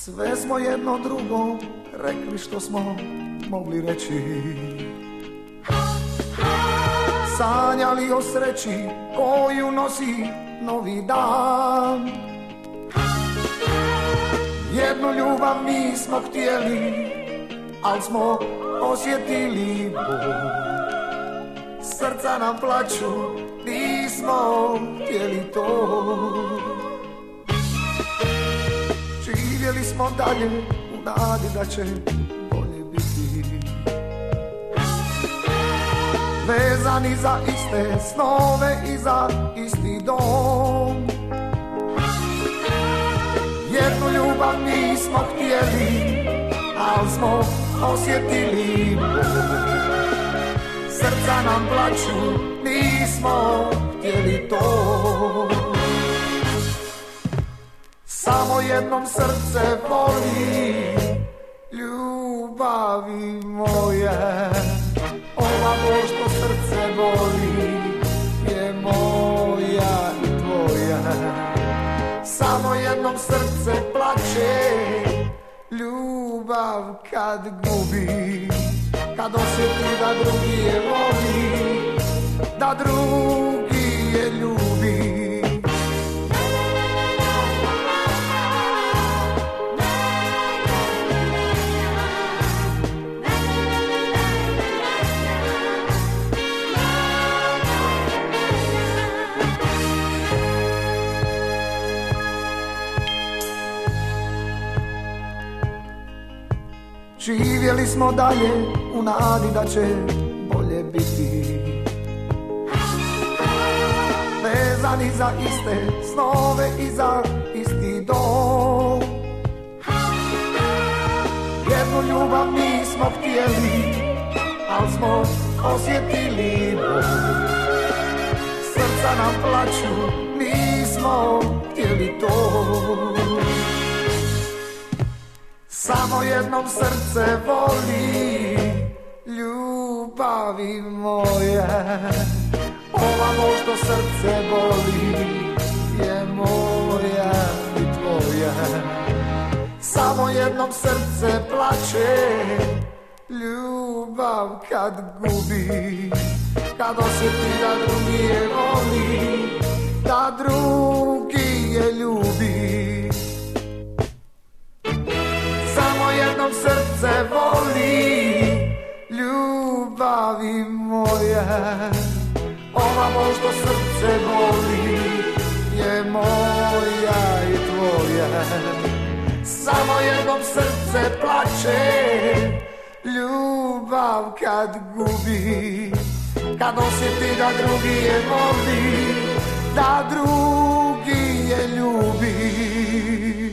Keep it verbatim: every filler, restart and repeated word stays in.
Sve smo jedno drugo rekli što smo mogli reći. Sanjali o sreći koju nosi novi dan. Jednu ljubav nismo htjeli, al smo osjetili bol. Srca nam plaću, nismo htjeli to. Živjeli smo dalje u nadi da će bolje biti. Vezani za iste snove i za isti dom. Jednu ljubav nismo htjeli, al smo osjetili bol. Srca nam plaću, nismo htjeli to. Samo jednom srce voli, ljubavi moje. Ova bol što srce voli je moja i tvoja. Samo jednom srce plaće, ljubav kad gubi. Kad osjeti da drugi je voli, da drugi je ljubi. Živjeli smo dalje u nadi da će bolje biti. Vezani za iste snove i za isti dom. Jednu ljubav nismo htjeli, al smo osjetili bol. Srca nam plaću, nismo htjeli to. Samo jednom srce voli, ljubavi moje. Ova bol što srce voli je moja i tvoja. Samo jednom srce plaće, ljubav kad gubi. Kad osjeti da drugi je voli, da drugi je ljubi. Samo jednom srce voli, ljubavi moje. Ova bol što srce voli je moja i tvoja. Samo jednom srce plaće, ljubav kad gubi. Kad osjeti da drugi je voli, da drugi je ljubi.